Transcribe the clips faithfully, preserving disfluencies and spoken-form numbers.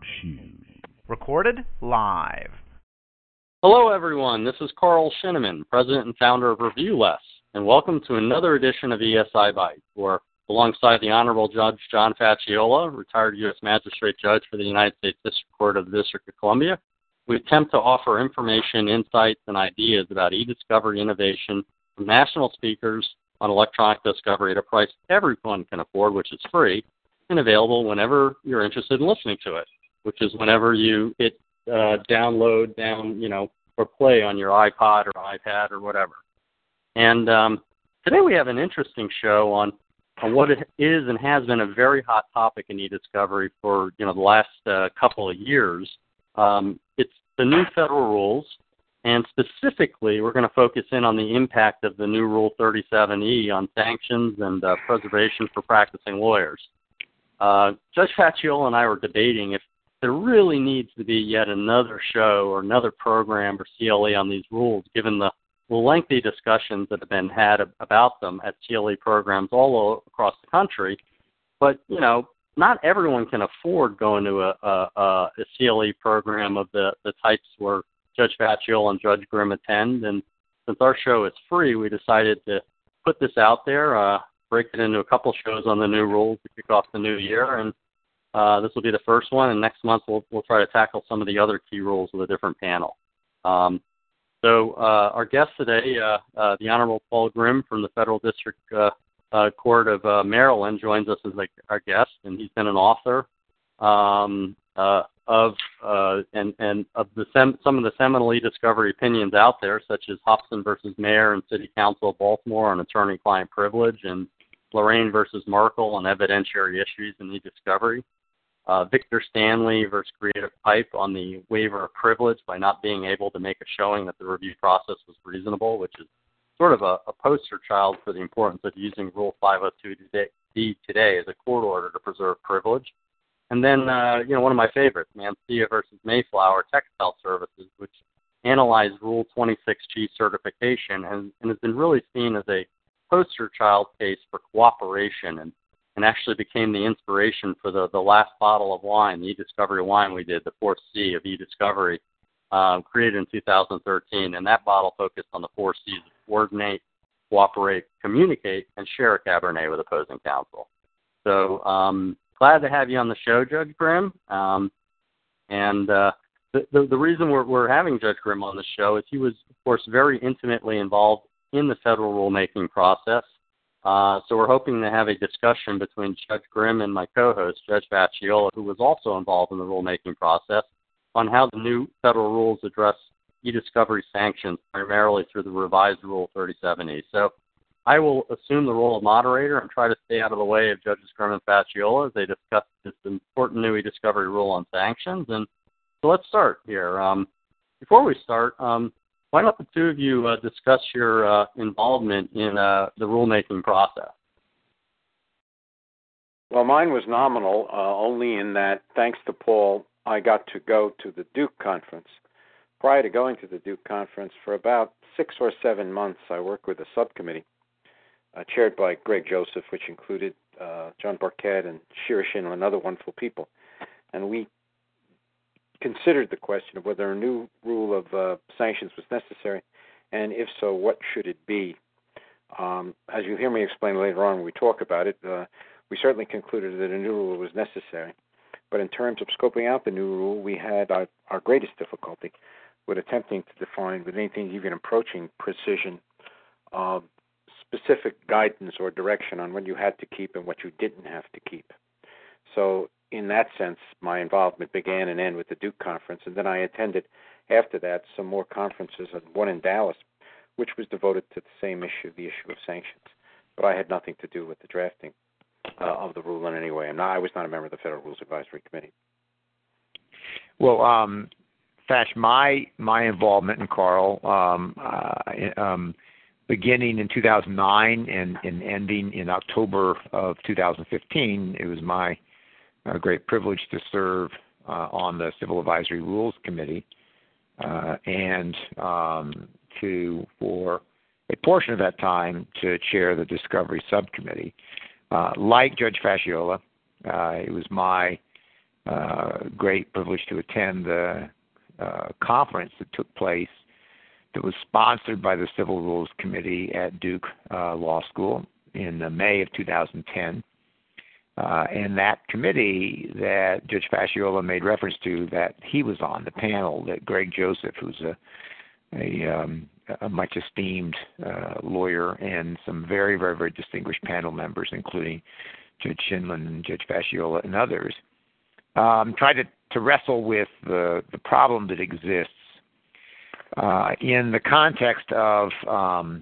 Recorded live. Hello, everyone. This is Carl Shinneman, President and founder of ReviewLess, and welcome to another edition of E S I Byte, where, alongside the Honorable Judge John Facciola, retired U S Magistrate Judge for the United States District Court of the District of Columbia, we attempt to offer information, insights, and ideas about e-discovery innovation from national speakers on electronic discovery at a price everyone can afford, which is free, and available whenever you're interested in listening to it, which is whenever you hit uh, download, down, you know, or play on your iPod or iPad or whatever. And um, today we have an interesting show on, on what it is and has been a very hot topic in e-discovery for, you know, the last uh, couple of years. Um, it's the new federal rules, and specifically we're going to focus in on the impact of the new Rule thirty-seven E on sanctions and uh, preservation for practicing lawyers. Uh, Judge Facciola and I were debating if there really needs to be yet another show or another program or C L E on these rules, given the lengthy discussions that have been had about them at C L E programs all across the country. But, you know, not everyone can afford going to a, a, a C L E program of the, the types where Judge Facciola and Judge Grimm attend. And since our show is free, we decided to put this out there, uh, break it into a couple shows on the new rules to kick off the new year. And Uh, this will be the first one, and next month we'll, we'll try to tackle some of the other key rules with a different panel. Um, so uh, our guest today, uh, uh, the Honorable Paul Grimm from the Federal District uh, uh, Court of uh, Maryland, joins us as like, our guest, and he's been an author um, uh, of uh, and, and of the sem- some of the seminal e-discovery opinions out there, such as Hobson versus Mayor and City Council of Baltimore on attorney-client privilege, and Lorraine versus Markle on evidentiary issues in e-discovery. Uh, Victor Stanley versus Creative Pipe on the waiver of privilege by not being able to make a showing that the review process was reasonable, which is sort of a, a poster child for the importance of using Rule five oh two D today as a court order to preserve privilege. And then, uh, you know, one of my favorites, Mancia versus Mayflower Textile Services, which analyzed Rule twenty-six G certification and, and has been really seen as a poster child case for cooperation, and and actually became the inspiration for the, the last bottle of wine, the e-discovery wine we did, the fourth C of e-discovery, uh, created in two thousand thirteen. And that bottle focused on the four C's of coordinate, cooperate, communicate, and share a Cabernet with opposing counsel. So um, glad to have you on the show, Judge Grimm. Um, and uh, the, the, the reason we're, we're having Judge Grimm on the show is he was, of course, very intimately involved in the federal rulemaking process. Uh, so we're hoping to have a discussion between Judge Grimm and my co-host, Judge Facciola, who was also involved in the rulemaking process, on how the new federal rules address e-discovery sanctions, primarily through the revised Rule thirty-seven E. So I will assume the role of moderator and try to stay out of the way of Judges Grimm and Facciola as they discuss this important new e-discovery rule on sanctions. And so let's start here. Um, before we start, um, why don't the two of you uh, discuss your uh, involvement in uh, the rulemaking process? Well, mine was nominal, uh, only in that, thanks to Paul, I got to go to the Duke Conference. Prior to going to the Duke Conference, for about six or seven months, I worked with a subcommittee uh, chaired by Greg Joseph, which included uh, John Barquette and Shira Schindler and other wonderful people. And we considered the question of whether a new rule of uh, sanctions was necessary, and if so, what should it be? Um, as you hear me explain later on when we talk about it, uh, we certainly concluded that a new rule was necessary. But in terms of scoping out the new rule, we had our, our greatest difficulty with attempting to define, with anything even approaching precision, uh, specific guidance or direction on what you had to keep and what you didn't have to keep. So in that sense, my involvement began and ended with the Duke Conference, and then I attended after that some more conferences, one in Dallas, which was devoted to the same issue, the issue of sanctions. But I had nothing to do with the drafting uh, of the rule in any way. And I was not a member of the Federal Rules Advisory Committee. Well, um, Thatch, my my involvement in Carl, um, uh, um, beginning in two thousand nine and, and ending in October of two thousand fifteen, it was my uh, great privilege to serve uh, on the Civil Advisory Rules Committee uh, and um, to, for a portion of that time, to chair the Discovery Subcommittee. Uh, like Judge Facciola, uh, it was my uh, great privilege to attend the uh, conference that took place that was sponsored by the Civil Rules Committee at Duke uh, Law School in uh, May of two thousand ten. Uh, and that committee that Judge Fasciola made reference to, that he was on, the panel, that Greg Joseph, who's a, a, um, a much esteemed uh, lawyer, and some very, very, very distinguished panel members, including Judge Shinlin and Judge Fasciola and others, um, tried to, to wrestle with the, the problem that exists uh, in the context of um,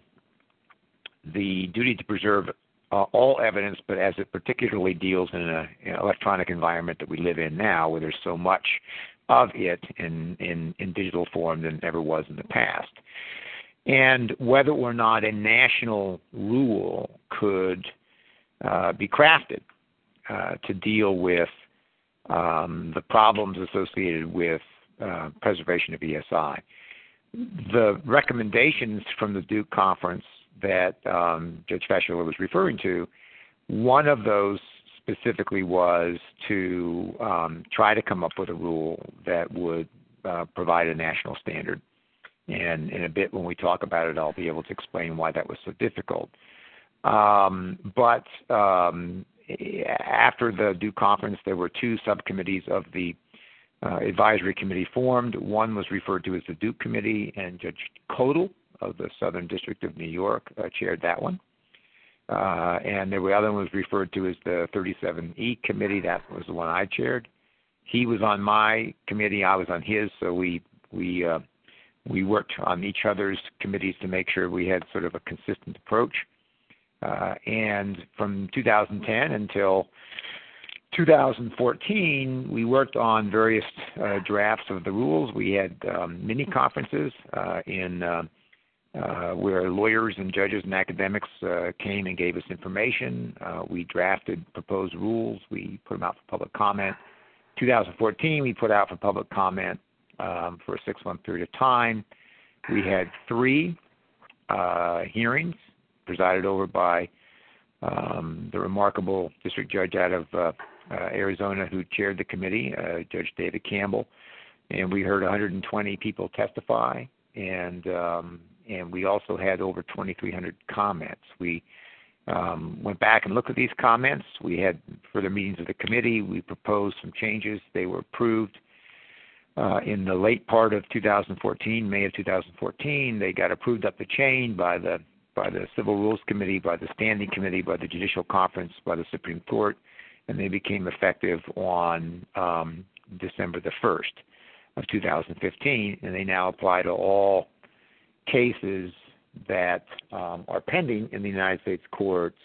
the duty to preserve Uh, all evidence, but as it particularly deals in an electronic environment that we live in now, where there's so much of it in, in, in digital form than ever was in the past. And whether or not a national rule could uh, be crafted uh, to deal with um, the problems associated with uh, preservation of E S I. The recommendations from the Duke Conference that um, Judge Fasciola was referring to, one of those specifically was to um, try to come up with a rule that would uh, provide a national standard. And in a bit, when we talk about it, I'll be able to explain why that was so difficult. Um, but um, after the Duke Conference, there were two subcommittees of the uh, advisory committee formed. One was referred to as the Duke Committee, and Judge Kodal of the Southern District of New York uh, chaired that one. Uh, and the other one was referred to as the thirty-seven E Committee. That was the one I chaired. He was on my committee. I was on his, so we we uh, we worked on each other's committees to make sure we had sort of a consistent approach. Uh, and from two thousand ten until two thousand fourteen, we worked on various uh, drafts of the rules. We had um, mini conferences uh, in uh, Uh, where lawyers and judges and academics uh, came and gave us information. Uh, we drafted proposed rules. We put them out for public comment. two thousand fourteen, we put out for public comment um, for a six-month period of time. We had three uh, hearings presided over by um, the remarkable district judge out of uh, uh, Arizona who chaired the committee, uh, Judge David Campbell. And we heard one hundred twenty people testify, and um, and we also had over twenty-three hundred comments. We um, went back and looked at these comments. We had further meetings of the committee. We proposed some changes. They were approved uh, in the late part of two thousand fourteen, May of two thousand fourteen. They got approved up the chain by the by the Civil Rules Committee, by the Standing Committee, by the Judicial Conference, by the Supreme Court, and they became effective on um, December the first of two thousand fifteen, and they now apply to all cases that um, are pending in the United States courts,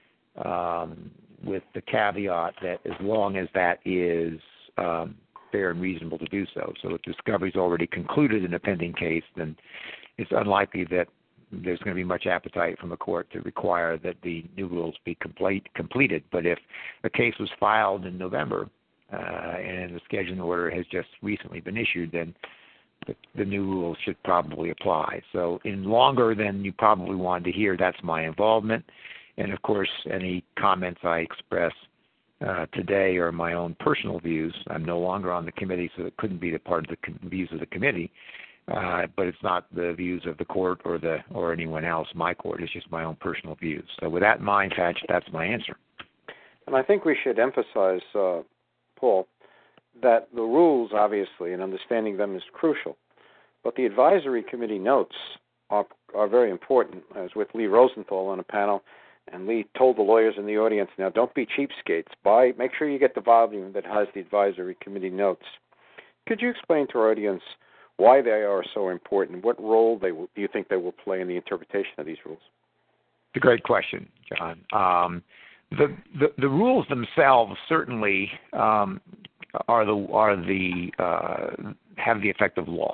um, with the caveat that as long as that is um, fair and reasonable to do so. So if discovery is already concluded in a pending case, then it's unlikely that there's going to be much appetite from a court to require that the new rules be complete, completed. But if a case was filed in November uh, and the scheduling order has just recently been issued, then The, the new rules should probably apply. So in longer than you probably wanted to hear, that's my involvement. And, of course, any comments I express uh, today are my own personal views. I'm no longer on the committee, so it couldn't be the part of the com- views of the committee. Uh, but it's not the views of the court or the or anyone else. My court is just my own personal views. So with that in mind, Thatch, that's my answer. And I think we should emphasize, uh, Paul, that the rules, obviously, and understanding them is crucial. But the advisory committee notes are, are very important. I was with Lee Rosenthal on a panel, and Lee told the lawyers in the audience, now don't be cheapskates. Buy, make sure you get the volume that has the advisory committee notes. Could you explain to our audience why they are so important? What role they will, do you think they will play in the interpretation of these rules? It's a great question, John. Um, the, the the rules themselves certainly um, are the are the uh, have the effect of law.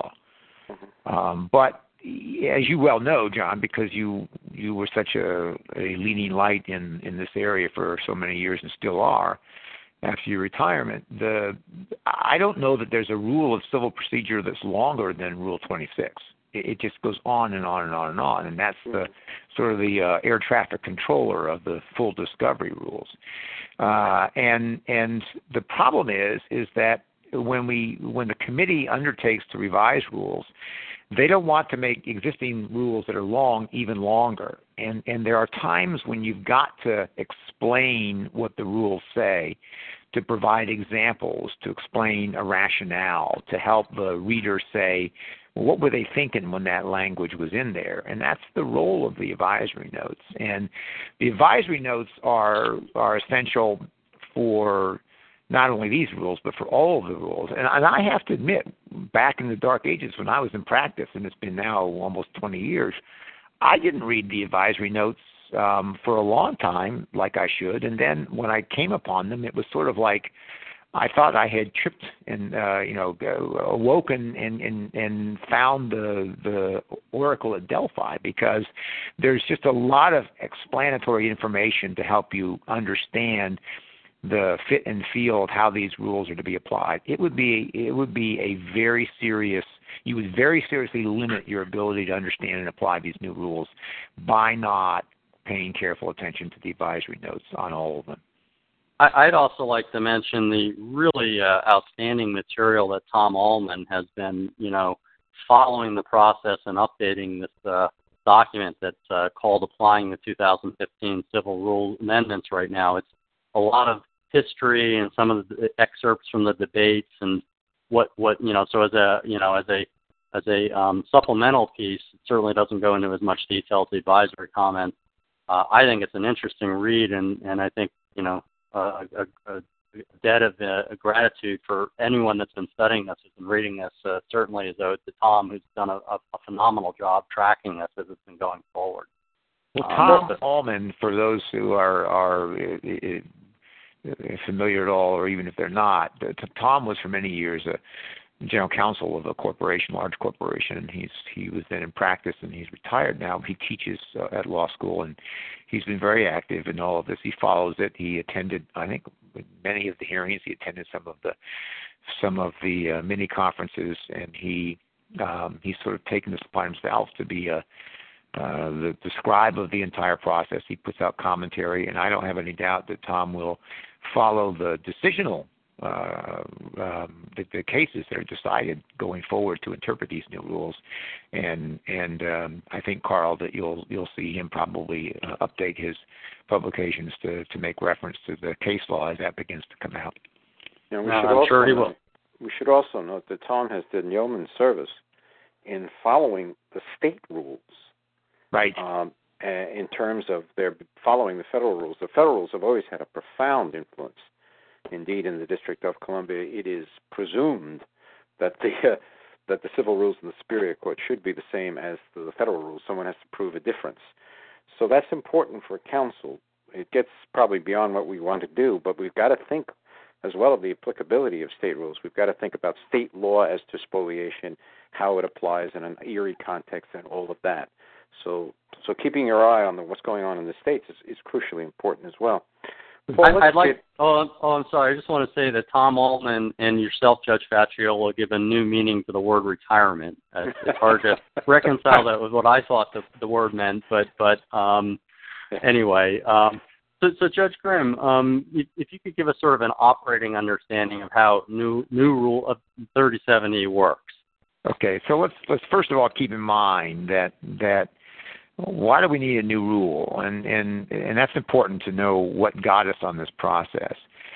Um, but as you well know, John, because you you were such a, a leading light in, in this area for so many years and still are after your retirement, the I don't know that there's a rule of civil procedure that's longer than Rule twenty-six. it just goes on and on and on and on, and that's the sort of the uh, air traffic controller of the full discovery rules. Uh, and and the problem is is that when we when the committee undertakes to revise rules, they don't want to make existing rules that are long even longer. And and there are times when you've got to explain what the rules say, to provide examples, to explain a rationale, to help the reader say, well, what were they thinking when that language was in there? And that's the role of the advisory notes. And the advisory notes are are essential for not only these rules, but for all of the rules. And, and I have to admit, back in the dark ages when I was in practice, and it's been now almost twenty years, I didn't read the advisory notes um, for a long time like I should. And then when I came upon them, it was sort of like I thought I had tripped and, uh, you know, awoken and, and, and found the, the oracle at Delphi, because there's just a lot of explanatory information to help you understand the fit and feel of how these rules are to be applied. It would be it would be a very serious, you would very seriously limit your ability to understand and apply these new rules by not paying careful attention to the advisory notes on all of them. I'd also like to mention the really uh, outstanding material that Tom Allman has been, you know, following the process and updating this uh, document that's uh, called Applying the two thousand fifteen Civil Rule Amendments right now. It's a lot of history and some of the excerpts from the debates and what, what you know, so as a, you know, as a as a um, supplemental piece, it certainly doesn't go into as much detail as the advisory comments. Uh, I think it's an interesting read, and, and I think, you know, uh, a, a debt of uh, gratitude for anyone that's been studying this, who's been reading this, uh, certainly is owed to Tom, who's done a, a, a phenomenal job tracking this as it's been going forward. Well, Tom um, Allman, for those who are, are uh, familiar at all, or even if they're not, Tom was for many years a general counsel of a corporation, large corporation, and he's he was then in practice, and he's retired now. He teaches uh, at law school, and he's been very active in all of this. He follows it. He attended, I think, many of the hearings. He attended some of the some of the uh, mini conferences, and he um, he's sort of taken this upon himself to be a Uh, the, the scribe of the entire process. He puts out commentary, and I don't have any doubt that Tom will follow the decisional, uh, um, the, the cases that are decided going forward to interpret these new rules. And and um, I think, Carl, that you'll you'll see him probably uh, update his publications to, to make reference to the case law as that begins to come out. Yeah, we uh, should I'm also sure he note, will. We should also note that Tom has done yeoman service in following the state rules. Right. Um, in terms of their following the federal rules. The federal rules have always had a profound influence. Indeed, in the District of Columbia, it is presumed that the uh, that the civil rules in the Superior Court should be the same as the federal rules. Someone has to prove a difference. So that's important for counsel. It gets probably beyond what we want to do, but we've got to think as well of the applicability of state rules. We've got to think about state law as to spoliation, how it applies in an Erie context, and all of that. So, so keeping your eye on the, what's going on in the states is, is crucially important as well. Paul, I'd like. Get, oh, oh, I'm sorry. I just want to say that Tom Allman and yourself, Judge Facciolo, give a new meaning to the word retirement. Uh, it's hard to reconcile that with what I thought the, the word meant, but but um, anyway. Um, so, so Judge Grimm, um, if, if you could give us sort of an operating understanding of how new new rule of thirty-seven E works. Okay, so let's let's first of all keep in mind that that. Why do we need a new rule? And, and and that's important to know what got us on this process.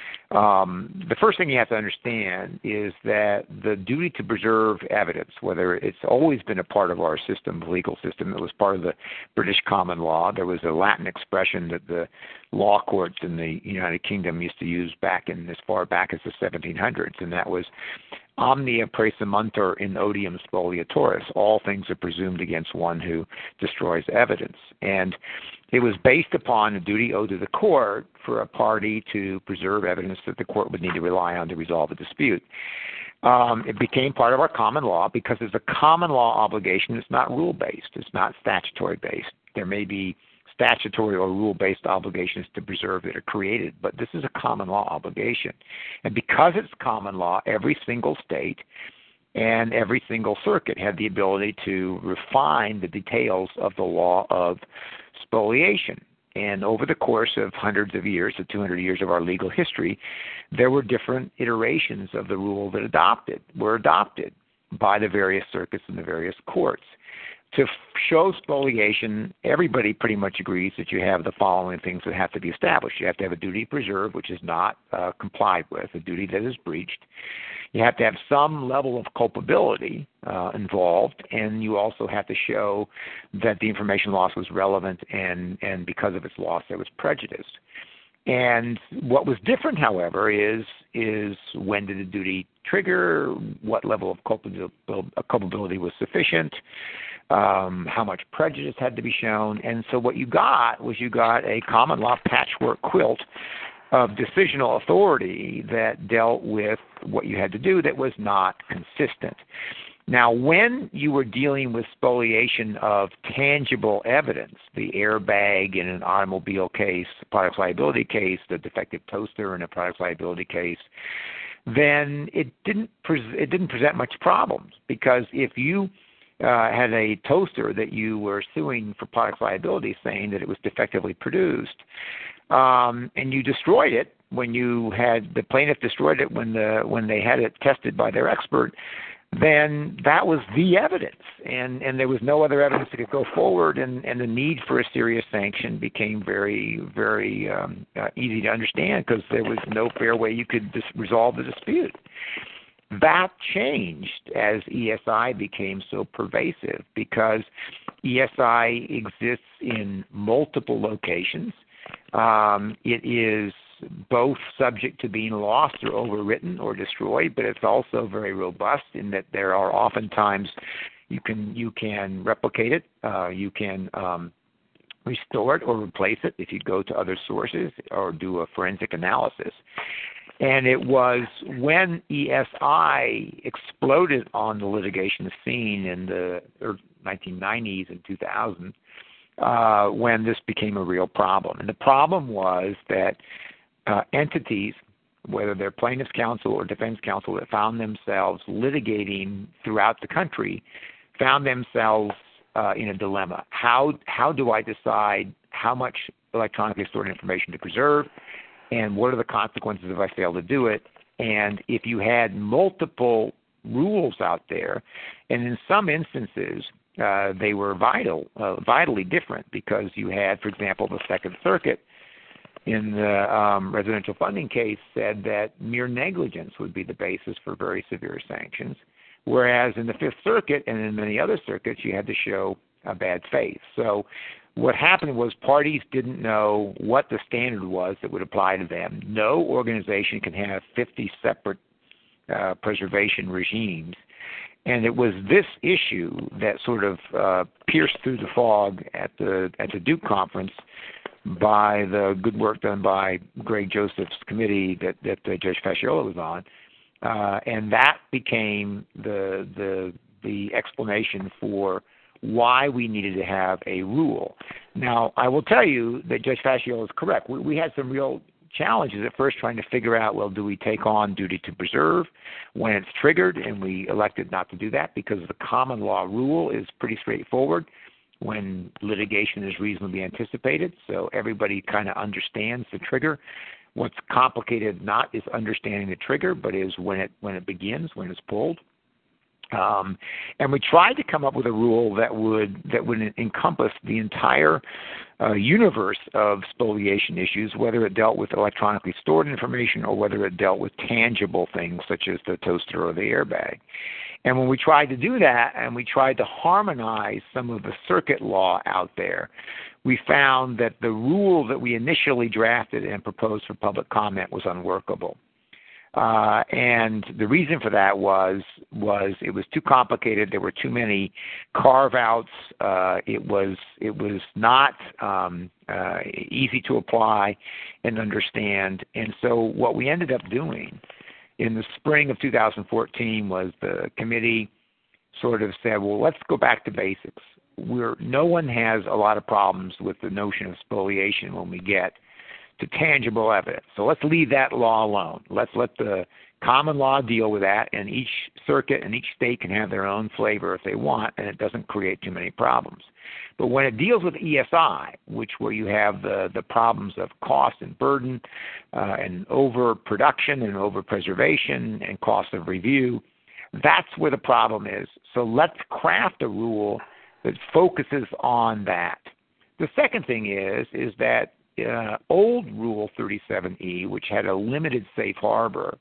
Um, the first thing you have to understand is that the duty to preserve evidence, whether it's always been a part of our system, the legal system, it was part of the British common law. There was a Latin expression that the law courts in the United Kingdom used to use back in as far back as the seventeen hundreds, and that was omnia praesumuntur in odium spoliatoris. All things are presumed against one who destroys evidence. And it was based upon a duty owed to the court for a party to preserve evidence that the court would need to rely on to resolve a dispute. Um, it became part of our common law because it's a common law obligation. It's not rule-based. It's not statutory-based. There may be statutory or rule-based obligations to preserve that are created, but this is a common law obligation. And because it's common law, every single state And every single circuit had the ability to refine the details of the law of spoliation. And over the course of hundreds of years, the two hundred years of our legal history, there were different iterations of the rule that adopted were adopted by the various circuits and the various courts. To f- show spoliation, everybody pretty much agrees that you have the following things that have to be established. You have to have a duty to preserve, which is not uh, complied with, a duty that is breached. You have to have some level of culpability uh, involved, and you also have to show that the information loss was relevant, and, and because of its loss, there was prejudice. And what was different, however, is is when did the duty trigger, what level of culpability was sufficient, um, how much prejudice had to be shown. And so what you got was you got a common law patchwork quilt of decisional authority that dealt with what you had to do that was not consistent. Now, when you were dealing with spoliation of tangible evidence, the airbag in an automobile case, a product liability case, the defective toaster in a product liability case, then it didn't pre- it didn't present much problems, because if you uh, had a toaster that you were suing for product liability, saying that it was defectively produced, um, and you destroyed it when you had the plaintiff destroyed it when the when they had it tested by their expert, then that was the evidence, and, and there was no other evidence that could go forward, and, and the need for a serious sanction became very, very um, uh, easy to understand, because there was no fair way you could dis- resolve the dispute. That changed as E S I became so pervasive, because E S I exists in multiple locations. Um, it is both subject to being lost or overwritten or destroyed, but it's also very robust in that there are oftentimes you can you can replicate it, uh, you can um, restore it or replace it if you go to other sources or do a forensic analysis. And it was when E S I exploded on the litigation scene in the nineteen nineties and two thousand uh, when this became a real problem. And the problem was that Uh, entities, whether they're plaintiff's counsel or defense counsel, that found themselves litigating throughout the country, found themselves uh, in a dilemma. How how do I decide how much electronically stored information to preserve, and what are the consequences if I fail to do it? And if you had multiple rules out there, and in some instances uh, they were vital, uh, vitally different, because you had, for example, the Second Circuit in the um, residential funding case said that mere negligence would be the basis for very severe sanctions, whereas in the Fifth Circuit and in many other circuits you had to show a bad faith. So what happened was parties didn't know what the standard was that would apply to them. No organization can have fifty separate uh, preservation regimes. And it was this issue that sort of uh, pierced through the fog at the at the Duke conference by the good work done by Greg Joseph's committee that, that uh, Judge Fasciola was on, uh, and that became the the the explanation for why we needed to have a rule. Now, I will tell you that Judge Fasciola is correct. We, we had some real challenges at first trying to figure out, well, do we take on duty to preserve when it's triggered? And we elected not to do that, because the common law rule is pretty straightforward when litigation is reasonably anticipated, so everybody kind of understands the trigger. What's complicated not is understanding the trigger, but is when it when it begins, when it's pulled. Um, and we tried to come up with a rule that would that would encompass the entire uh, universe of spoliation issues, whether it dealt with electronically stored information or whether it dealt with tangible things such as the toaster or the airbag. And when we tried to do that, and we tried to harmonize some of the circuit law out there, we found that the rule that we initially drafted and proposed for public comment was unworkable. Uh, and the reason for that was was it was too complicated. There were too many carve-outs. Uh, it was it was not um, uh, easy to apply and understand. And so what we ended up doing in the spring of two thousand fourteen was the committee sort of said, well, let's go back to basics. We're, no one has a lot of problems with the notion of spoliation when we get to tangible evidence. So let's leave that law alone. Let's let the common law deal with that, and each circuit and each state can have their own flavor if they want, and it doesn't create too many problems. But when it deals with E S I, which where you have the, the problems of cost and burden uh, and overproduction and overpreservation and cost of review, that's where the problem is. So let's craft a rule that focuses on that. The second thing is, is that uh, old Rule thirty-seven E, which had a limited safe harbor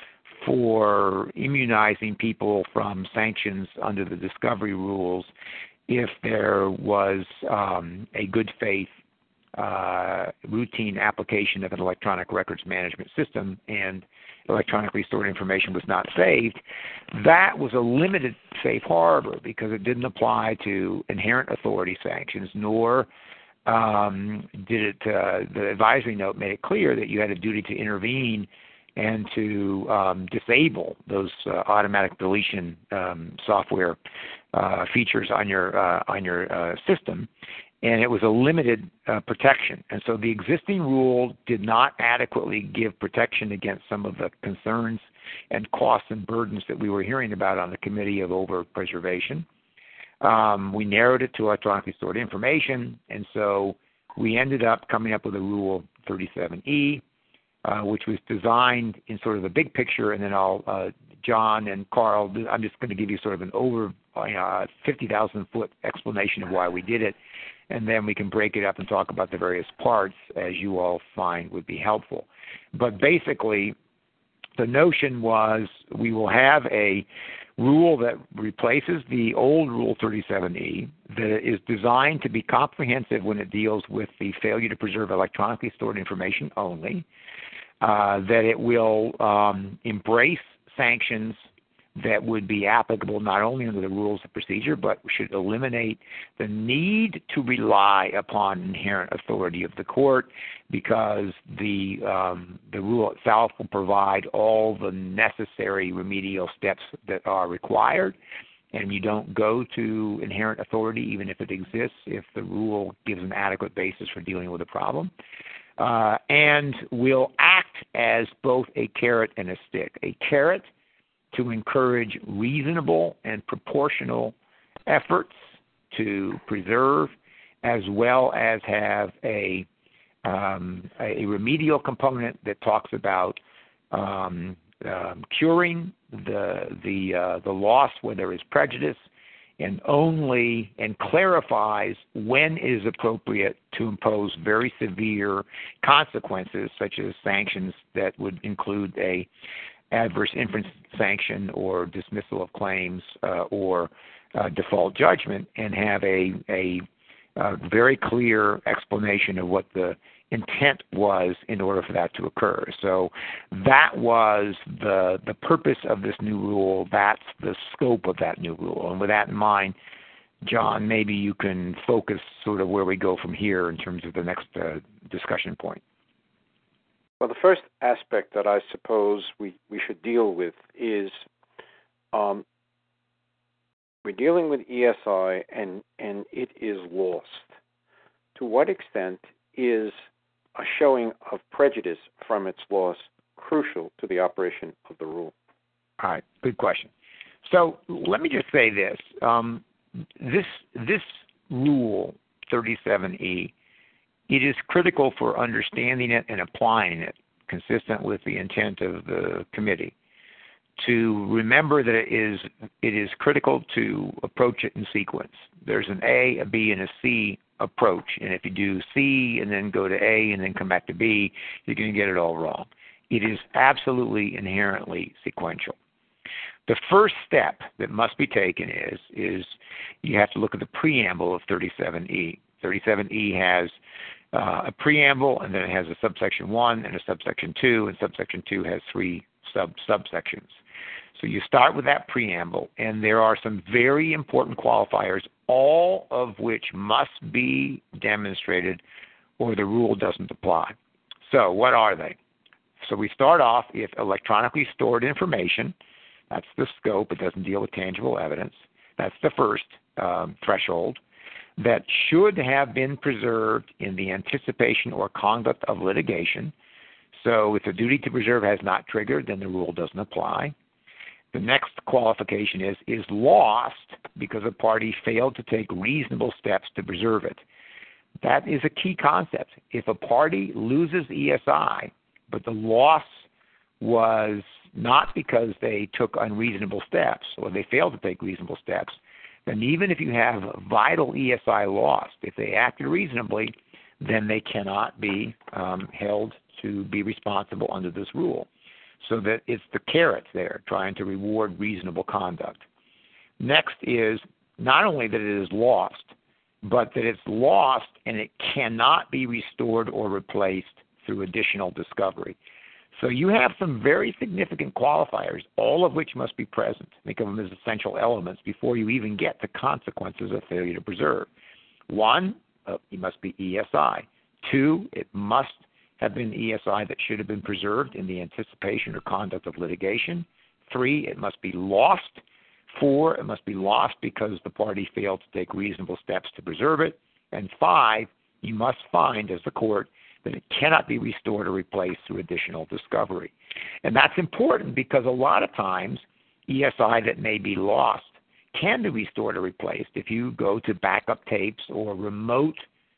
for immunizing people from sanctions under the discovery rules if there was um, a good faith uh, routine application of an electronic records management system and electronically stored information was not saved, that was a limited safe harbor because it didn't apply to inherent authority sanctions, nor um, did it, uh, the advisory note made it clear that you had a duty to intervene and to um, disable those uh, automatic deletion um, software uh, features on your uh, on your uh, system, and it was a limited uh, protection. And so the existing rule did not adequately give protection against some of the concerns and costs and burdens that we were hearing about on the Committee of Over-Preservation. Um, we narrowed it to electronically stored information, and so we ended up coming up with a Rule thirty-seven E, Uh, which was designed in sort of the big picture, and then I'll, uh, John and Carl, I'm just going to give you sort of an over uh, fifty thousand foot explanation of why we did it, and then we can break it up and talk about the various parts as you all find would be helpful. But basically, the notion was we will have a rule that replaces the old Rule thirty-seven E that is designed to be comprehensive when it deals with the failure to preserve electronically stored information only, uh, that it will um, embrace sanctions that would be applicable not only under the rules of procedure, but should eliminate the need to rely upon inherent authority of the court, because the um, the rule itself will provide all the necessary remedial steps that are required, and you don't go to inherent authority even if it exists, if the rule gives an adequate basis for dealing with a problem, uh, and will act as both a carrot and a stick. A carrot to encourage reasonable and proportional efforts to preserve, as well as have a um, a remedial component that talks about um, um, curing the the uh, the loss where there is prejudice, and only and clarifies when it is appropriate to impose very severe consequences, such as sanctions that would include a adverse inference sanction or dismissal of claims uh, or uh, default judgment, and have a, a, a very clear explanation of what the intent was in order for that to occur. So that was the the purpose of this new rule. That's the scope of that new rule. And with that in mind, John, maybe you can focus sort of where we go from here in terms of the next uh, discussion point. Well, the first aspect that I suppose we, we should deal with is um, we're dealing with E S I, and, and it is lost. To what extent is a showing of prejudice from its loss crucial to the operation of the rule? All right, good question. So let me just say this. Um, this, this rule, thirty-seven E, it is critical for understanding it and applying it, consistent with the intent of the committee, to remember that it is it is critical to approach it in sequence. There's an A, a B, and a C approach, and if you do C and then go to A and then come back to B, you're going to get it all wrong. It is absolutely inherently sequential. The first step that must be taken is is you have to look at the preamble of thirty-seven E. thirty-seven E has uh, a preamble, and then it has a subsection one and a subsection two, and subsection two has three sub subsections. So you start with that preamble, and there are some very important qualifiers, all of which must be demonstrated or the rule doesn't apply. So what are they? So we start off if electronically stored information, that's the scope, it doesn't deal with tangible evidence. That's the first um, threshold. that should have been preserved in the anticipation or conduct of litigation. So if the duty to preserve has not triggered, then the rule doesn't apply. The next qualification is, is lost because a party failed to take reasonable steps to preserve it. That is a key concept. If a party loses E S I, but the loss was not because they took unreasonable steps or they failed to take reasonable steps, then even if you have vital E S I lost, if they acted reasonably, then they cannot be um, held to be responsible under this rule. So that it's the carrot there, trying to reward reasonable conduct. Next is not only that it is lost, but that it's lost and it cannot be restored or replaced through additional discovery. So you have some very significant qualifiers, all of which must be present. Think of them as essential elements before you even get to consequences of failure to preserve. One, uh, it must be E S I. Two, it must have been E S I that should have been preserved in the anticipation or conduct of litigation. Three, it must be lost. Four, it must be lost because the party failed to take reasonable steps to preserve it. And five, you must find as the court that it cannot be restored or replaced through additional discovery. And that's important because a lot of times E S I that may be lost can be restored or replaced if you go to backup tapes or remote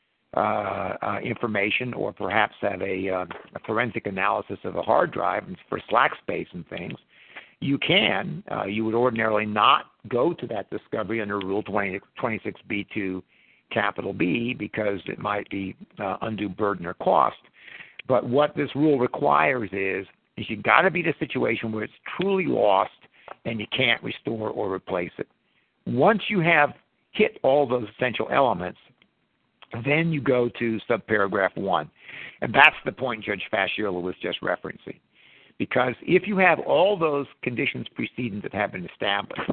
uh, uh, information, or perhaps have a, uh, a forensic analysis of a hard drive for slack space and things. You can. Uh, you would ordinarily not go to that discovery under Rule twenty-six B two capital B because it might be uh, undue burden or cost. But what this rule requires is, is you've got to be in a situation where it's truly lost and you can't restore or replace it. Once you have hit all those essential elements, then you go to subparagraph one. And that's the point Judge Fasciola was just referencing. Because if you have all those conditions precedent that have been established,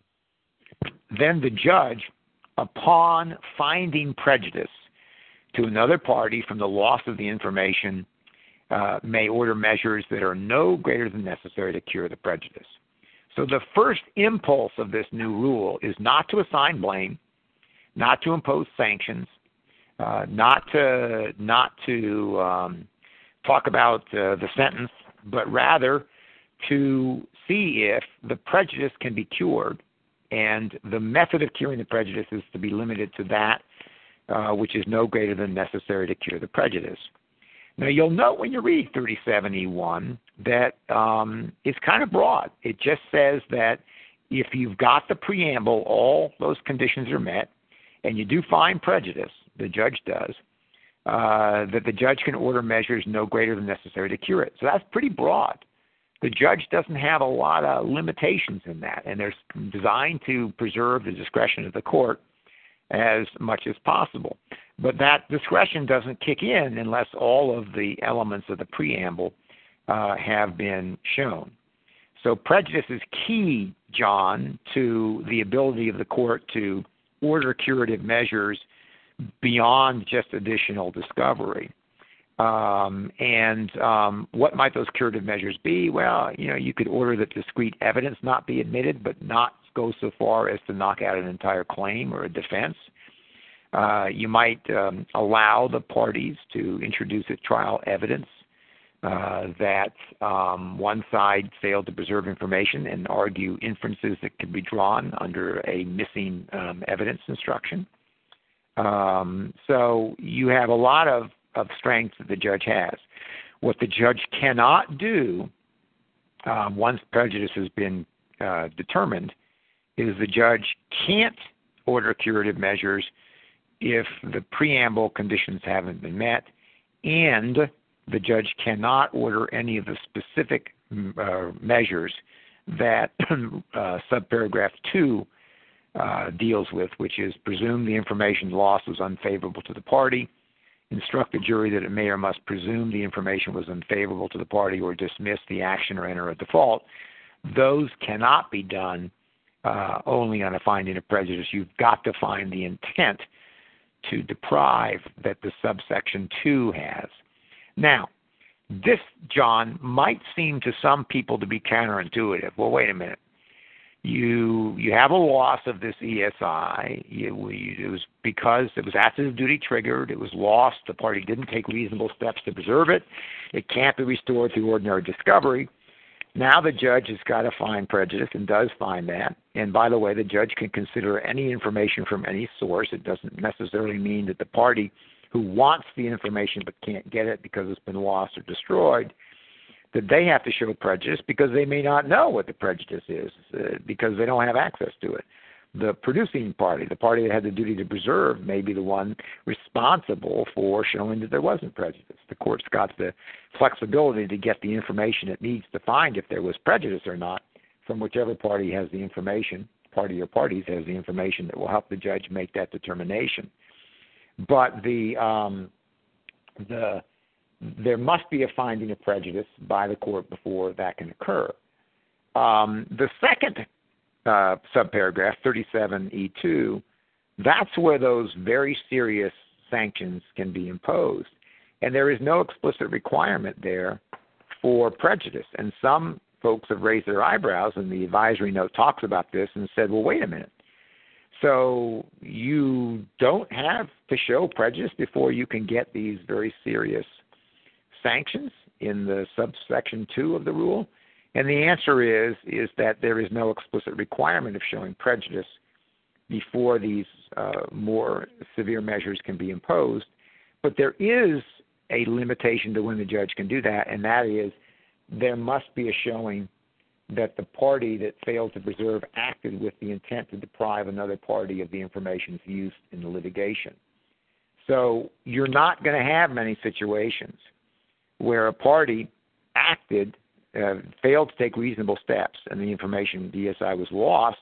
then the judge, upon finding prejudice to another party from the loss of the information, uh, may order measures that are no greater than necessary to cure the prejudice. So the first impulse of this new rule is not to assign blame, not to impose sanctions, uh, not to not to um, talk about uh, the sentence, but rather to see if the prejudice can be cured. And the method of curing the prejudice is to be limited to that uh, which is no greater than necessary to cure the prejudice. Now, you'll note when you read thirty-seven E one that um, it's kind of broad. It just says that if you've got the preamble, all those conditions are met, and you do find prejudice, the judge does, uh, that the judge can order measures no greater than necessary to cure it. So that's pretty broad. The judge doesn't have a lot of limitations in that, and they're designed to preserve the discretion of the court as much as possible. But that discretion doesn't kick in unless all of the elements of the preamble uh, have been shown. So prejudice is key, John, to the ability of the court to order curative measures beyond just additional discovery. Um, and um, what might those curative measures be? Well, you know, you could order that discrete evidence not be admitted, but not go so far as to knock out an entire claim or a defense. Uh, you might um, allow the parties to introduce at trial evidence uh, that um, one side failed to preserve information and argue inferences that could be drawn under a missing um, evidence instruction. Um, so you have a lot of, of strengths that the judge has. What the judge cannot do um, once prejudice has been uh, determined is the judge can't order curative measures if the preamble conditions haven't been met, and the judge cannot order any of the specific uh, measures that uh, subparagraph two uh, deals with, which is presume the information lost was unfavorable to the party, instruct the jury that it may or must presume the information was unfavorable to the party, or dismiss the action or enter a default. Those cannot be done uh, only on a finding of prejudice. You've got to find the intent to deprive that the subsection two has. Now, this, John, might seem to some people to be counterintuitive. Well, wait a minute. You you have a loss of this E S I. You, you, it was because it was active duty triggered. It was lost. The party didn't take reasonable steps to preserve it. It can't be restored through ordinary discovery. Now the judge has got to find prejudice and does find that. And by the way, the judge can consider any information from any source. It doesn't necessarily mean that the party who wants the information but can't get it because it's been lost or destroyed, that they have to show prejudice because they may not know what the prejudice is uh, because they don't have access to it. The producing party, the party that had the duty to preserve, may be the one responsible for showing that there wasn't prejudice. The court's got the flexibility to get the information it needs to find if there was prejudice or not from whichever party has the information, party or parties has the information that will help the judge make that determination. But the um, the there must be a finding of prejudice by the court before that can occur. Um, the second uh, subparagraph, thirty-seven E two, that's where those very serious sanctions can be imposed. And there is no explicit requirement there for prejudice. And some folks have raised their eyebrows, and the advisory note talks about this and said, well, wait a minute. So you don't have to show prejudice before you can get these very serious sanctions in the subsection two of the rule? And the answer is is that there is no explicit requirement of showing prejudice before these uh, more severe measures can be imposed. But there is a limitation to when the judge can do that, and that is there must be a showing that the party that failed to preserve acted with the intent to deprive another party of the information's use in the litigation. So you're not going to have many situations where a party acted, uh, failed to take reasonable steps, and the information, D S I, was lost,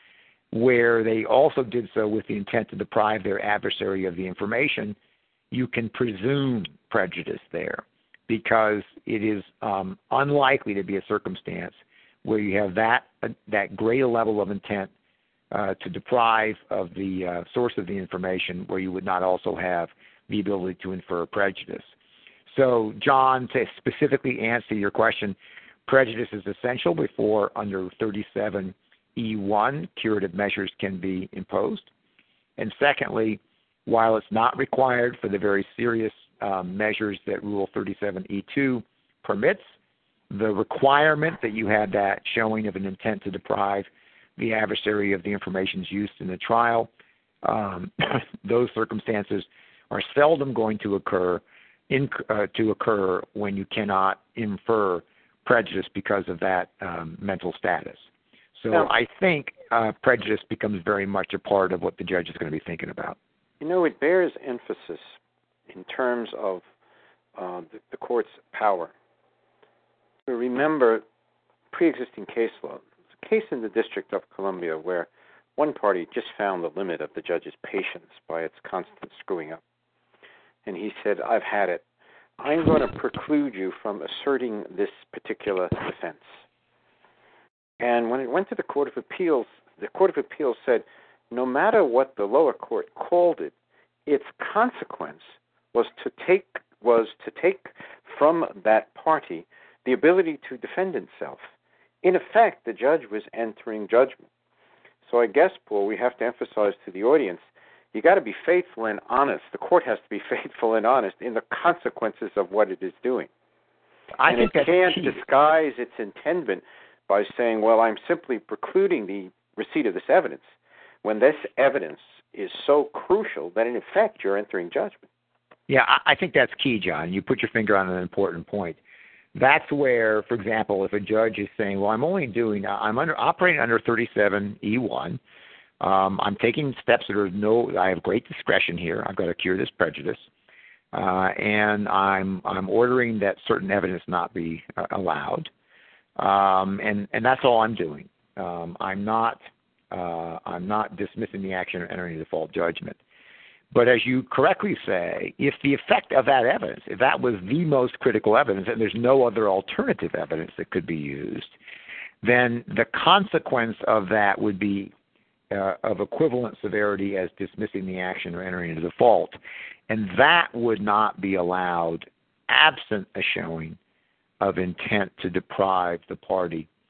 where they also did so with the intent to deprive their adversary of the information. You can presume prejudice there because it is um, unlikely to be a circumstance where you have that uh, that greater level of intent uh, to deprive of the uh, source of the information where you would not also have the ability to infer prejudice. So, John, to specifically answer your question, prejudice is essential before under thirty-seven E one curative measures can be imposed. And secondly, while it's not required for the very serious um, measures that Rule thirty-seven E two permits, the requirement that you had that showing of an intent to deprive the adversary of the information's use in the trial, um, those circumstances are seldom going to occur in, uh, to occur when you cannot infer prejudice because of that um, mental status. So now, I think uh, prejudice becomes very much a part of what the judge is going to be thinking about. You know, it bears emphasis in terms of uh, the, the court's power. So remember, pre-existing case law. There's a case in the District of Columbia where one party just found the limit of the judge's patience by its constant screwing up. And he said, I've had it. I'm going to preclude you from asserting this particular defense. And when it went to the Court of Appeals, the Court of Appeals said, no matter what the lower court called it, its consequence was to take was to take from that party the ability to defend itself. In effect, the judge was entering judgment. So I guess, Paul, we have to emphasize to the audience, you got to be faithful and honest. The court has to be faithful and honest in the consequences of what it is doing. I and think it can't key. disguise its intendment by saying, well, I'm simply precluding the receipt of this evidence, when this evidence is so crucial that, in effect, you're entering judgment. Yeah, I think that's key, John. You put your finger on an important point. That's where, for example, if a judge is saying, well, I'm only doing, I'm under operating under thirty-seven E one, um, I'm taking steps that are no, I have great discretion here. I've got to cure this prejudice, uh, and I'm I'm ordering that certain evidence not be uh, allowed, um, and and that's all I'm doing. Um, I'm not uh, I'm not dismissing the action or entering a default judgment. But as you correctly say, if the effect of that evidence, if that was the most critical evidence and there's no other alternative evidence that could be used, then the consequence of that would be uh, of equivalent severity as dismissing the action or entering a default. And that would not be allowed absent a showing of intent to deprive the party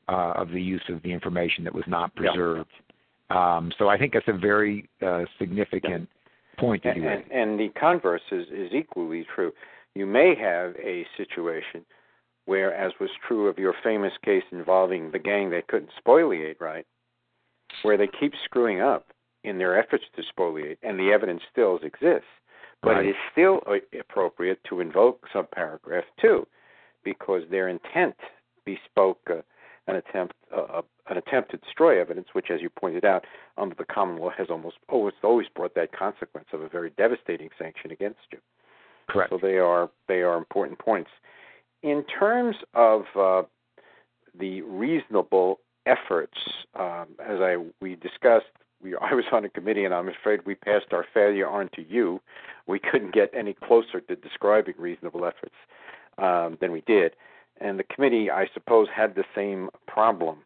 uh, of the use of the information that was not preserved. Yeah. Um, so I think that's a very uh, significant yeah. point that and, you and, make. and the converse is, is equally true. You may have a situation where, as was true of your famous case involving the gang that couldn't spoliate right, where they keep screwing up in their efforts to spoliate, and the evidence still exists. But right. it is still appropriate to invoke subparagraph two, because their intent bespoke uh, an attempt uh, an attempt to destroy evidence, which, as you pointed out, under the common law has almost always always brought that consequence of a very devastating sanction against you. Correct. So they are they are important points. In terms of uh, the reasonable efforts, um, as I we discussed, we, I was on a committee, and I'm afraid we passed our failure on to you. We couldn't get any closer to describing reasonable efforts um, than we did. And the committee, I suppose, had the same problem.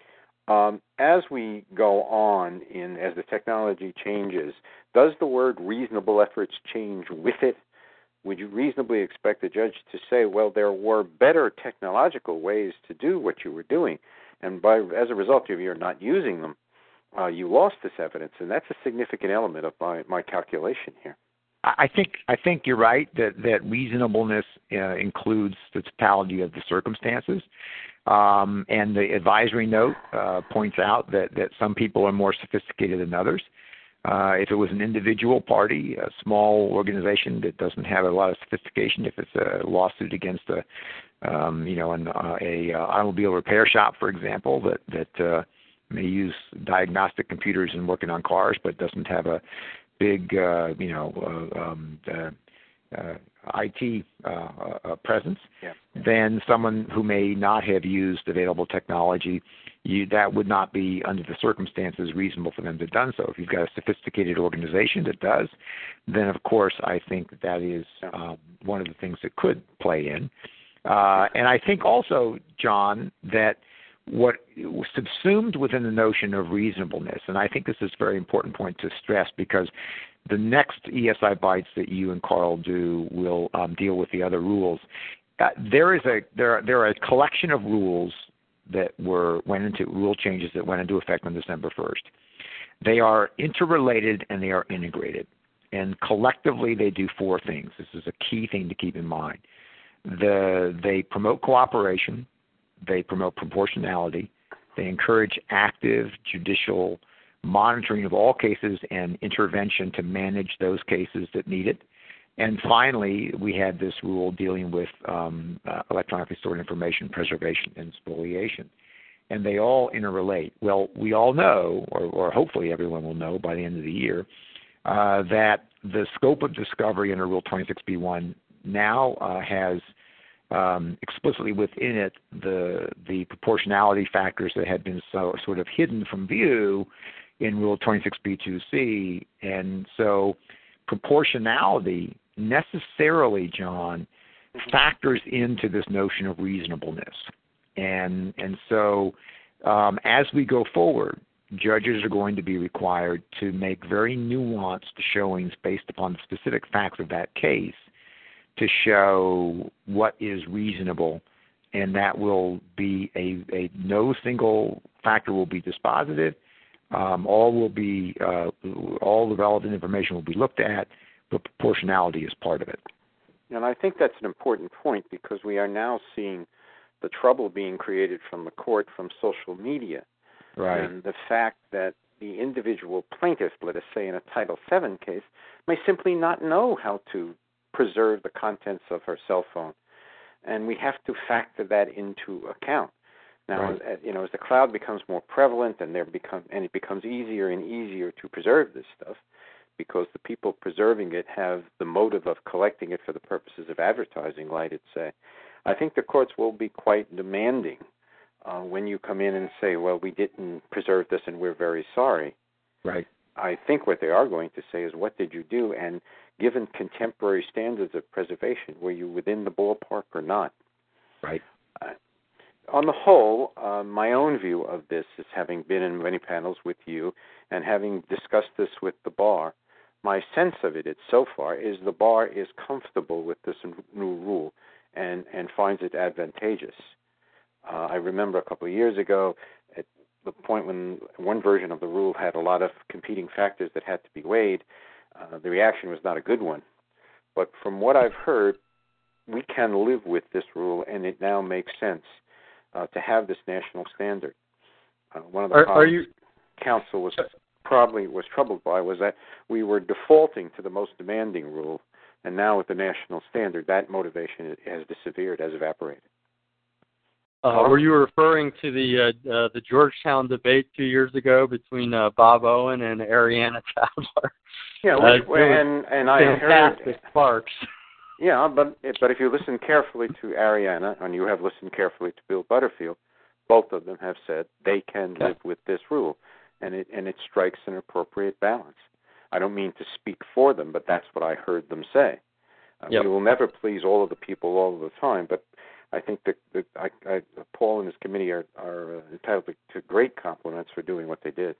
Um, as we go on, in as the technology changes, does the word reasonable efforts change with it? Would you reasonably expect the judge to say, well, there were better technological ways to do what you were doing, and by as a result of your not using them, uh, you lost this evidence, and that's a significant element of my, my calculation here. I think I think you're right that, that reasonableness uh, includes the totality of the circumstances, um, and the advisory note uh, points out that, that some people are more sophisticated than others. Uh, if it was an individual party, a small organization that doesn't have a lot of sophistication, if it's a lawsuit against a um, you know an, uh, a uh, automobile repair shop, for example, that that uh, may use diagnostic computers and working on cars, but doesn't have a big, uh, you know, uh, um, uh, uh, I T uh, uh, presence, yeah. then someone who may not have used available technology, you, that would not be, under the circumstances, reasonable for them to have done so. If you've got a sophisticated organization that does, then, of course, I think that, that is um, one of the things that could play in. Uh, and I think also, John, that what was subsumed within the notion of reasonableness, and I think this is a very important point to stress, because the next E S I Bytes that you and Carl do will um, deal with the other rules. Uh, there is a there are, there are a collection of rules that were went into rule changes that went into effect on December first. They are interrelated and they are integrated, and collectively they do four things. This is a key thing to keep in mind. The they promote cooperation. They promote proportionality. They encourage active judicial monitoring of all cases and intervention to manage those cases that need it. And finally, we had this rule dealing with um, uh, electronically stored information preservation and spoliation. And they all interrelate. Well, we all know, or, or hopefully everyone will know by the end of the year, uh, that the scope of discovery under Rule twenty-six B one now uh, has Um, explicitly within it the the proportionality factors that had been so sort of hidden from view in Rule twenty-six B two C, and so proportionality necessarily, John, factors into this notion of reasonableness, and and so um, as we go forward, judges are going to be required to make very nuanced showings based upon the specific facts of that case, to show what is reasonable, and that will be a, a no single factor will be dispositive. Um, all will be uh, all the relevant information will be looked at, but proportionality is part of it. And I think that's an important point, because we are now seeing the trouble being created from the court from social media, right? And the fact that the individual plaintiff, let us say in a Title seven case, may simply not know how to preserve the contents of her cell phone, and we have to factor that into account. Now, right. as, you know, as the cloud becomes more prevalent, and there become and it becomes easier and easier to preserve this stuff, because the people preserving it have the motive of collecting it for the purposes of advertising, let it say, I think the courts will be quite demanding uh, when you come in and say, well, we didn't preserve this and we're very sorry. Right. I think what they are going to say is, what did you do? And given contemporary standards of preservation, were you within the ballpark or not? Right. Uh, on the whole, uh, my own view of this is, having been in many panels with you and having discussed this with the bar, my sense of it, it so far is the bar is comfortable with this new rule and, and finds it advantageous. Uh, I remember a couple of years ago, at the point when one version of the rule had a lot of competing factors that had to be weighed, uh, the reaction was not a good one. But from what I've heard, we can live with this rule, and it now makes sense uh, to have this national standard. Uh, one of the are, problems are you council was probably was troubled by was that we were defaulting to the most demanding rule, and now with the national standard, that motivation has disappeared, has evaporated. Uh, were you referring to the uh, uh, the Georgetown debate two years ago between uh, Bob Owen and Arianna Tadler? Yeah, uh, and and I heard sparks. Yeah, but but if you listen carefully to Arianna, and you have listened carefully to Bill Butterfield, both of them have said they can live with this rule, and it and it strikes an appropriate balance. I don't mean to speak for them, but that's what I heard them say. Uh, yep. We will never please all of the people all of the time, but I think that, that I, I, Paul and his committee are, are entitled to, to great compliments for doing what they did.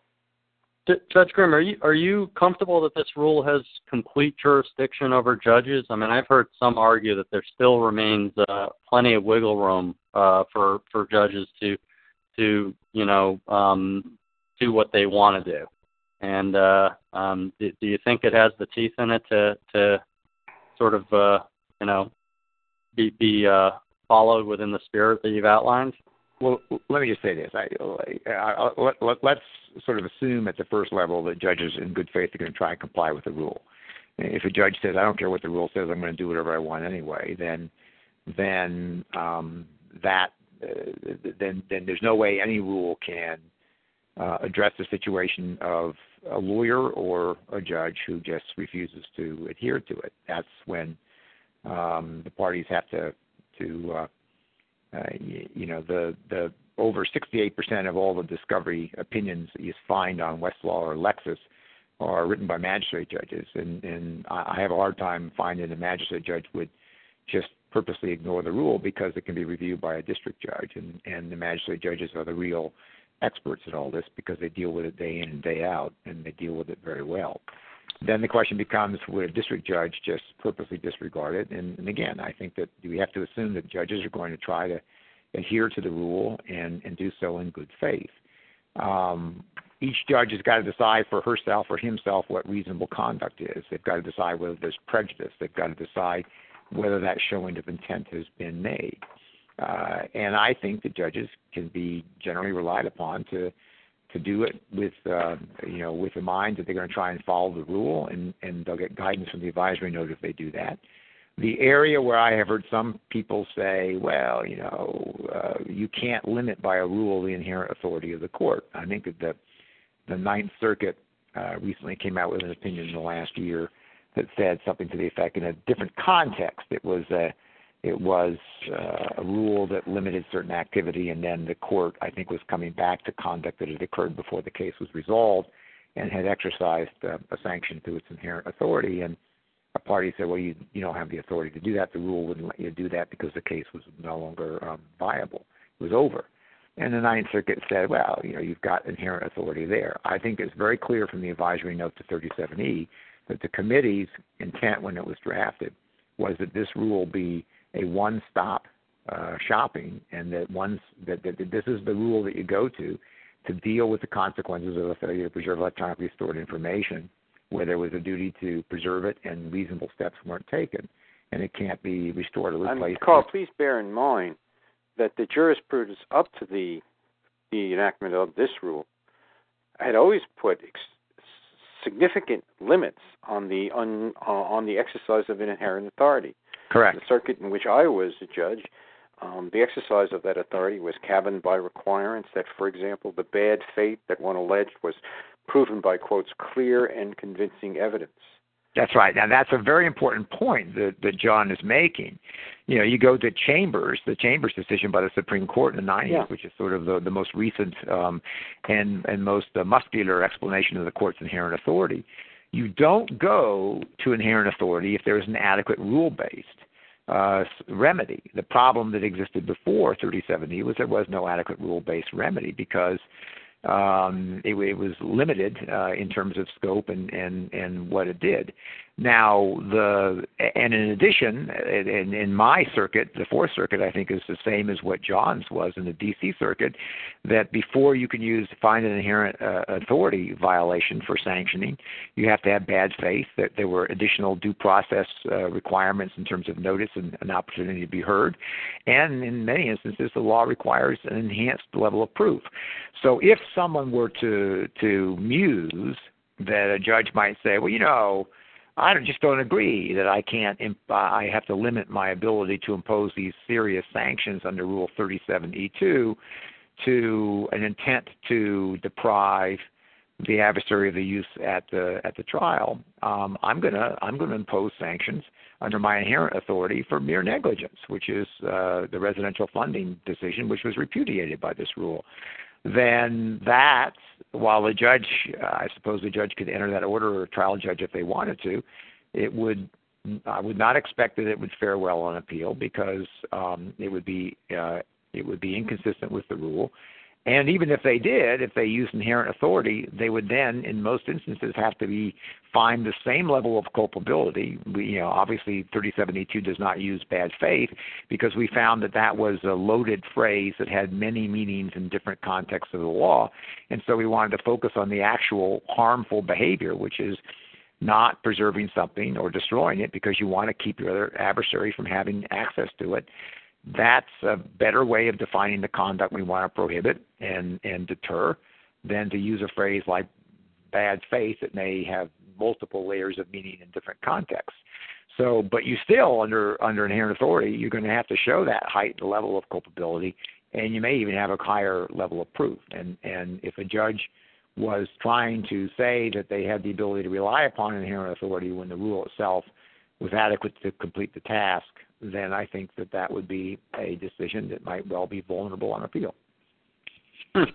Judge Grimm, are you are you comfortable that this rule has complete jurisdiction over judges? I mean, I've heard some argue that there still remains uh, plenty of wiggle room uh, for for judges to to you know um, do what they want to do. And uh, um, do, do you think it has the teeth in it to to sort of uh, you know be be uh, followed within the spirit that you've outlined? Well, let me just say this. I, I, I, let, let, let's sort of assume at the first level that judges in good faith are going to try and comply with the rule. If a judge says, I don't care what the rule says, I'm going to do whatever I want anyway, then then um, that uh, then then there's no way any rule can uh, address the situation of a lawyer or a judge who just refuses to adhere to it. That's when um, the parties have to to uh, Uh, you, you know, the, the over sixty-eight percent of all the discovery opinions that you find on Westlaw or Lexis are written by magistrate judges, and, and I have a hard time finding a magistrate judge would just purposely ignore the rule because it can be reviewed by a district judge, and, and the magistrate judges are the real experts in all this because they deal with it day in and day out, and they deal with it very well. Then the question becomes, would a district judge just purposely disregard it? And, and again, I think that we have to assume that judges are going to try to adhere to the rule and, and do so in good faith. Um, each judge has got to decide for herself or himself what reasonable conduct is. They've got to decide whether there's prejudice. They've got to decide whether that showing of intent has been made. Uh, and I think that judges can be generally relied upon to to do it with, uh, you know, with the mind that they're going to try and follow the rule, and, and they'll get guidance from the advisory note if they do that. The area where I have heard some people say, well, you know, uh, you can't limit by a rule the inherent authority of the court. I think that the, the Ninth Circuit uh, recently came out with an opinion in the last year that said something to the effect, in a different context, it was a It was uh, a rule that limited certain activity, and then the court, I think, was coming back to conduct that had occurred before the case was resolved and had exercised uh, a sanction to its inherent authority. And a party said, well, you, you don't have the authority to do that. The rule wouldn't let you do that because the case was no longer um, viable. It was over. And the Ninth Circuit said, well, you know, you've got inherent authority there. I think it's very clear from the advisory note to thirty-seven E that the committee's intent when it was drafted was that this rule be a one-stop uh, shopping, and that once that, that, that this is the rule that you go to to deal with the consequences of a failure to preserve electronically stored information, where there was a duty to preserve it and reasonable steps weren't taken, and it can't be restored or replaced. Um, Carl, please bear in mind that the jurisprudence up to the the enactment of this rule had always put ex- significant limits on the un, uh, on the exercise of an inherent authority. Correct. The circuit in which I was a judge, um, the exercise of that authority was cabined by requirements that, for example, the bad faith that one alleged was proven by, quotes, clear and convincing evidence. That's right. Now, that's a very important point that, that John is making. You know, you go to Chambers, the Chambers decision by the Supreme Court in the nineties, yeah. which is sort of the, the most recent um, and, and most uh, muscular explanation of the court's inherent authority. You don't go to inherent authority if there is an adequate rule-based uh, remedy. The problem that existed before thirty-seven E was there was no adequate rule-based remedy because um, it, it was limited uh, in terms of scope and, and, and what it did. Now, the and in addition, in, in my circuit, the Fourth Circuit, I think is the same as what John's was in the D C Circuit, that before you can use find an inherent uh, authority violation for sanctioning, you have to have bad faith, that there were additional due process uh, requirements in terms of notice and an opportunity to be heard. And in many instances, the law requires an enhanced level of proof. So if someone were to, to muse that a judge might say, well, you know, I just don't agree that I can't, imp- I have to limit my ability to impose these serious sanctions under Rule thirty-seven E two to an intent to deprive the adversary of the use at the at the trial. Um, I'm gonna I'm gonna impose sanctions under my inherent authority for mere negligence, which is uh, the residential funding decision, which was repudiated by this rule. Then that, while the judge, uh, I suppose the judge could enter that order, or a trial judge if they wanted to, it would, I would not expect that it would fare well on appeal, because um, it would be uh, it would be inconsistent with the rule. And even if they did, if they used inherent authority, they would then, in most instances, have to be find the same level of culpability. We, you know, obviously, thirty-seven E two does not use bad faith, because we found that that was a loaded phrase that had many meanings in different contexts of the law, and so we wanted to focus on the actual harmful behavior, which is not preserving something or destroying it because you want to keep your other adversary from having access to it. That's a better way of defining the conduct we want to prohibit and, and deter than to use a phrase like bad faith that may have multiple layers of meaning in different contexts. So, but you still, under under inherent authority, you're going to have to show that heightened level of culpability, and you may even have a higher level of proof. And, and if a judge was trying to say that they had the ability to rely upon inherent authority when the rule itself was adequate to complete the task, then I think that that would be a decision that might well be vulnerable on appeal. Hmm.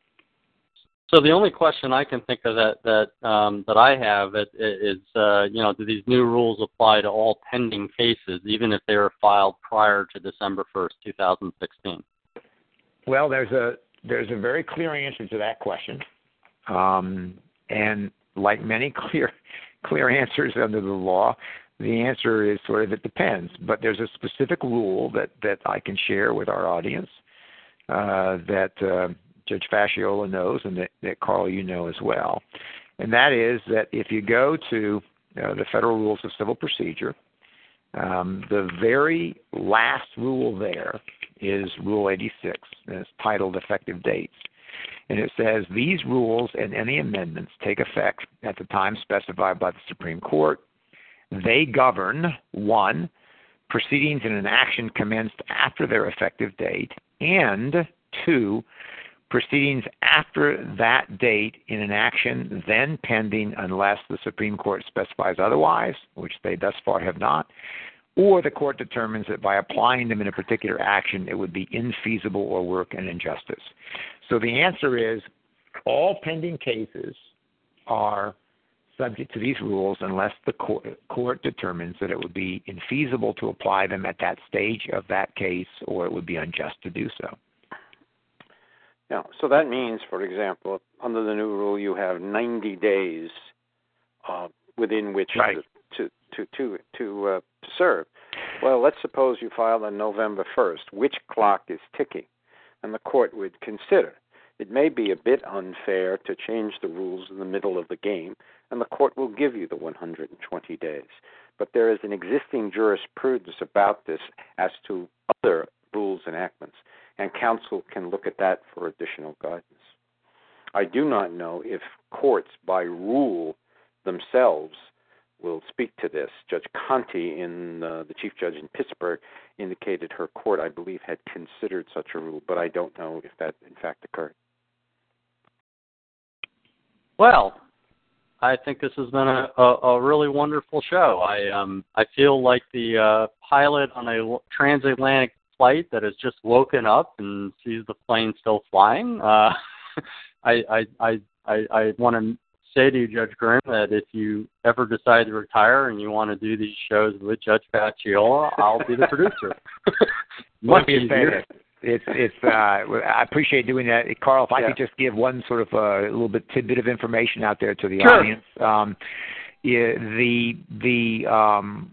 So the only question I can think of that that um, that I have is, is uh, you know, do these new rules apply to all pending cases, even if they were filed prior to December first, two thousand sixteen? Well, there's a there's a very clear answer to that question, um, and like many clear clear answers under the law, the answer is sort of it depends. But there's a specific rule that, that I can share with our audience uh, that uh, Judge Fasciola knows, and that, that, Carl, you know as well. And that is that if you go to uh, the Federal Rules of Civil Procedure, um, the very last rule there is Rule eighty-six, and it's titled Effective Dates. And it says, these rules and any amendments take effect at the time specified by the Supreme Court. They govern, one, proceedings in an action commenced after their effective date, and two, proceedings after that date in an action then pending unless the Supreme Court specifies otherwise, which they thus far have not, or the court determines that by applying them in a particular action it would be infeasible or work an injustice. So the answer is all pending cases are subject to these rules unless the court, court determines that it would be infeasible to apply them at that stage of that case, or it would be unjust to do so. Yeah, so that means, for example, under the new rule, you have ninety days uh, within which right. to to to to, uh, to serve. Well, let's suppose you filed on November first. Which clock is ticking? And the court would consider. It may be a bit unfair to change the rules in the middle of the game, and the court will give you the one hundred twenty days. But there is an existing jurisprudence about this as to other rules enactments, and counsel can look at that for additional guidance. I do not know if courts, by rule themselves, will speak to this. Judge Conte, in uh, the chief judge in Pittsburgh, indicated her court, I believe, had considered such a rule, but I don't know if that, in fact, occurred. Well, I think this has been a, a, a really wonderful show. I um I feel like the uh, pilot on a transatlantic flight that has just woken up and sees the plane still flying. Uh, I I I I, I want to say to you, Judge Grimm, that if you ever decide to retire and you want to do these shows with Judge Fasciola, I'll be the producer. Much easier. It's it's. Uh, I appreciate doing that, Carl. If I yeah. could just give one sort of uh, a little bit tidbit of information out there to the sure. audience. Um, yeah, the the um,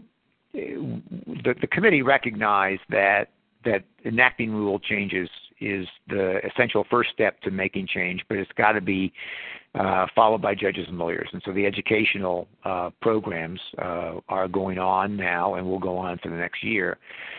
the, the committee recognized that that enacting rule changes is the essential first step to making change, but it's got to be uh, followed by judges and lawyers. And so the educational uh, programs uh, are going on now and will go on for the next year.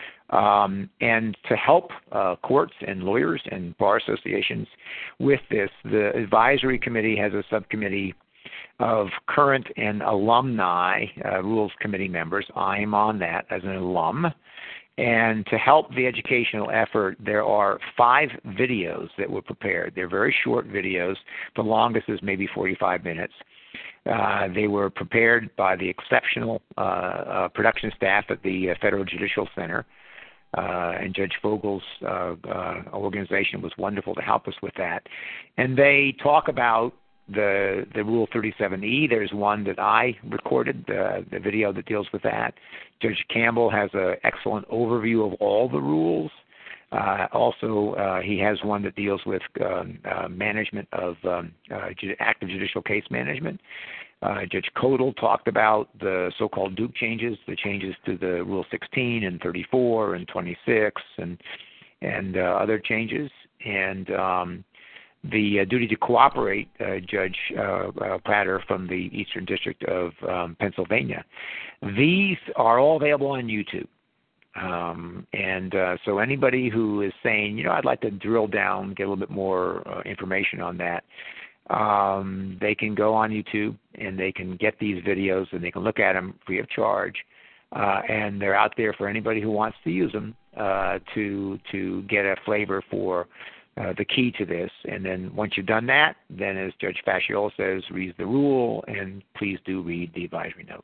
Um, and to help uh, courts and lawyers and bar associations with this, the advisory committee has a subcommittee of current and alumni uh, rules committee members. I am on that as an alum. And to help the educational effort, there are five videos that were prepared. They're very short videos. The longest is maybe forty-five minutes. Uh, they were prepared by the exceptional uh, uh, production staff at the uh, Federal Judicial Center. Uh, and Judge Fogel's uh, uh, organization was wonderful to help us with that. And they talk about the the Rule thirty-seven E. There's one that I recorded, uh, the video that deals with that. Judge Campbell has an excellent overview of all the rules. Uh, also, uh, he has one that deals with um, uh, management of um, uh, active judicial case management. Uh, Judge Kodal talked about the so-called Duke changes, the changes to the Rule sixteen and thirty-four and twenty-six and and uh, other changes. And um, the uh, duty to cooperate, uh, Judge uh, uh, Prater from the Eastern District of um, Pennsylvania. These are all available on YouTube. Um, and uh, so anybody who is saying, you know, I'd like to drill down, get a little bit more uh, information on that, um, they can go on YouTube and they can get these videos and they can look at them free of charge. Uh, and they're out there for anybody who wants to use them uh, to to get a flavor for uh, the key to this. And then once you've done that, then as Judge Fasciola says, read the rule, and please do read the advisory note.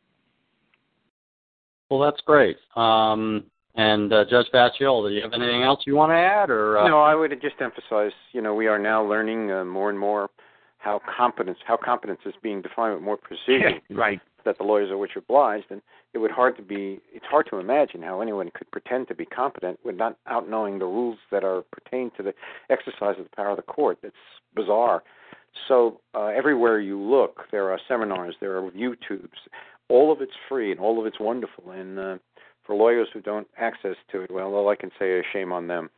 Well, that's great. Um, and uh, Judge Fasciola, do you have anything else you want to add? Or uh... No, I would just emphasize, you know, we are now learning uh, more and more how competence how competence is being defined with more precision. Right. That the lawyers are which obliged, and it would hard to be it's hard to imagine how anyone could pretend to be competent without out knowing the rules that are pertain to the exercise of the power of the court. It's bizarre. So uh, everywhere you look, there are seminars, there are YouTubes. All of it's free and all of it's wonderful. And uh, for lawyers who don't access to it, well, all I can say is shame on them.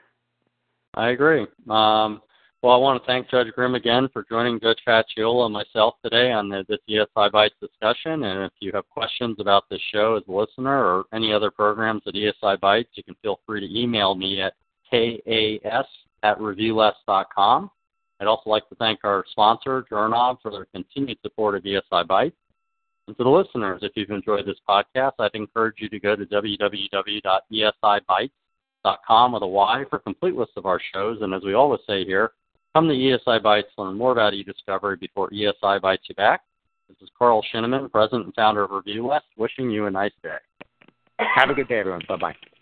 I agree. Um, well, I want to thank Judge Grimm again for joining Judge Fasciola and myself today on the, this E S I Bytes discussion. And if you have questions about this show as a listener or any other programs at E S I Bytes, you can feel free to email me at kas at reviewless dot com. I'd also like to thank our sponsor, Jernov, for their continued support of E S I Bytes. And to the listeners, if you've enjoyed this podcast, I'd encourage you to go to w w w dot e s i bytes dot com with a Y for a complete list of our shows. And as we always say here, come to E S I Bytes, learn more about e-discovery before E S I Bytes you back. This is Carl Shinneman, President and Founder of Review West, wishing you a nice day. Have a good day, everyone. Bye-bye.